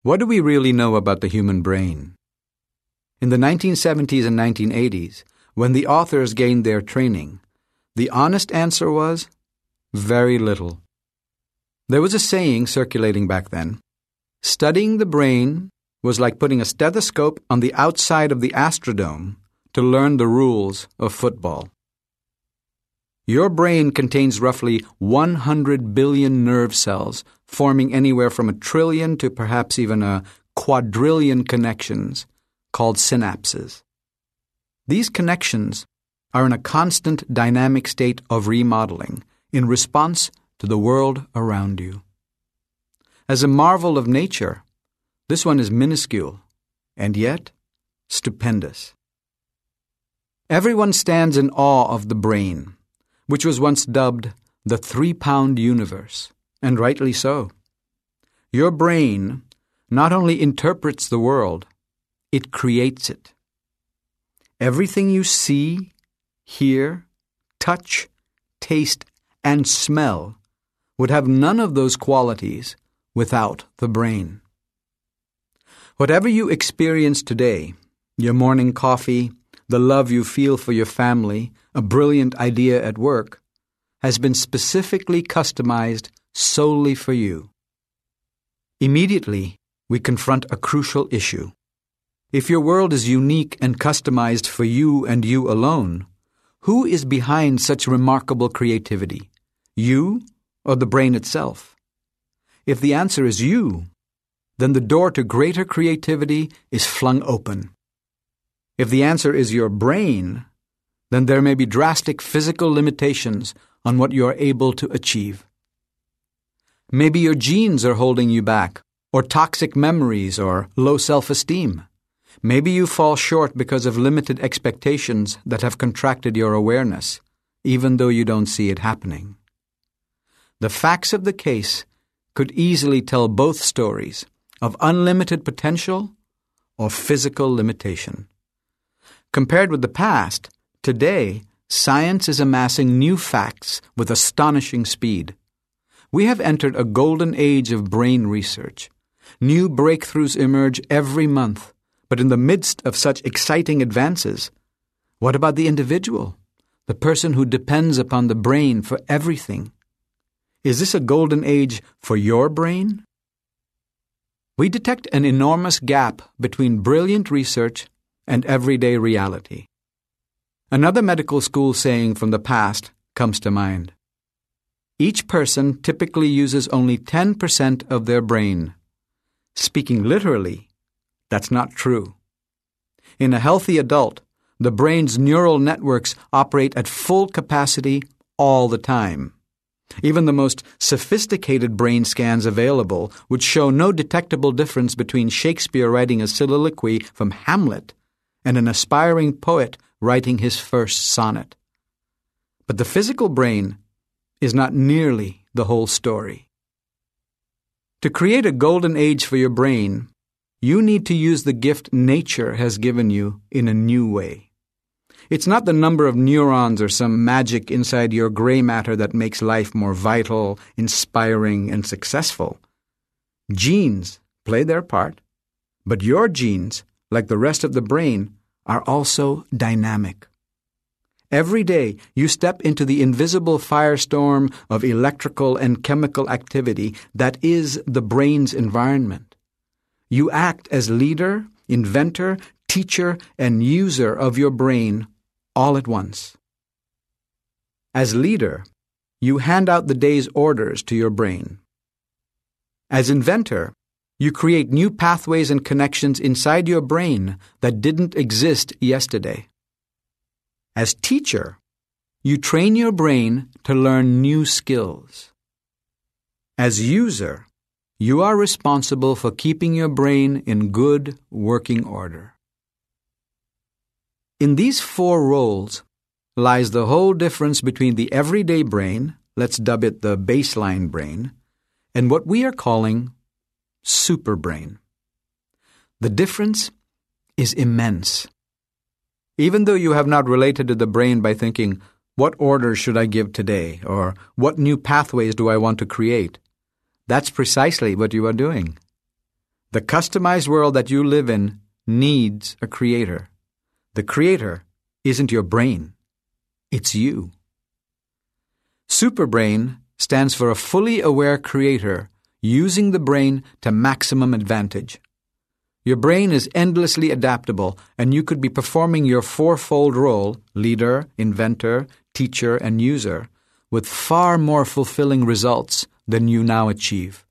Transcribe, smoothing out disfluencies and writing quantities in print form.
What do we really know about the human brain? In the 1970s and 1980s, when the authors gained their training, the honest answer was very little. There was a saying circulating back then: studying the brain was like putting a stethoscope on the outside of the Astrodome to learn the rules of football. Your brain contains roughly 100 billion nerve cells, forming anywhere from 1 trillion to perhaps even a quadrillion connections, called synapses. These connections are in a constant dynamic state of remodeling in response to the world around you. As a marvel of nature, this one is minuscule, and yet stupendous. Everyone stands in awe of the brain, which was once dubbed the 3-pound universe, and rightly so. Your brain not only interprets the world, it creates it. Everything you see, hear, touch, taste, and smell would have none of those qualities without the brain. Whatever you experience today, your morning coffee, the love you feel for your family, a brilliant idea at work, has been specifically customized solely for you. Immediately, we confront a crucial issue. If your world is unique and customized for you and you alone, who is behind such remarkable creativity? You or the brain itself? If the answer is you, then the door to greater creativity is flung open. If the answer is your brain, then there may be drastic physical limitations on what you are able to achieve. Maybe your genes are holding you back, or toxic memories, or low self-esteem. Maybe you fall short because of limited expectations that have contracted your awareness, even though you don't see it happening. The facts of the case could easily tell both stories of unlimited potential or physical limitation. Compared with the past, today, science is amassing new facts with astonishing speed. We have entered a golden age of brain research. New breakthroughs emerge every month. But in the midst of such exciting advances, what about the individual, the person who depends upon the brain for everything? Is this a golden age for your brain? We detect an enormous gap between brilliant research and everyday reality. Another medical school saying from the past comes to mind. Each person typically uses only 10% of their brain. Speaking literally, that's not true. In a healthy adult, the brain's neural networks operate at full capacity all the time. Even the most sophisticated brain scans available would show no detectable difference between Shakespeare writing a soliloquy from Hamlet and an aspiring poet writing his first sonnet. But the physical brain is not nearly the whole story. To create a golden age for your brain, you need to use the gift nature has given you in a new way. It's not the number of neurons or some magic inside your gray matter that makes life more vital, inspiring, and successful. Genes play their part, but your genes, like the rest of the brain, are also dynamic. Every day, you step into the invisible firestorm of electrical and chemical activity that is the brain's environment. You act as leader, inventor, teacher, and user of your brain all at once. As leader, you hand out the day's orders to your brain. As inventor, you create new pathways and connections inside your brain that didn't exist yesterday. As teacher, you train your brain to learn new skills. As user, you are responsible for keeping your brain in good working order. In these 4 roles lies the whole difference between the everyday brain, let's dub it the baseline brain, and what we are calling superbrain. The difference is immense. Even though you have not related to the brain by thinking, what orders should I give today? Or what new pathways do I want to create? That's precisely what you are doing. The customized world that you live in needs a creator. The creator isn't your brain. It's you. Superbrain stands for a fully aware creator using the brain to maximum advantage. Your brain is endlessly adaptable, and you could be performing your fourfold role, leader, inventor, teacher, and user, with far more fulfilling results than you now achieve.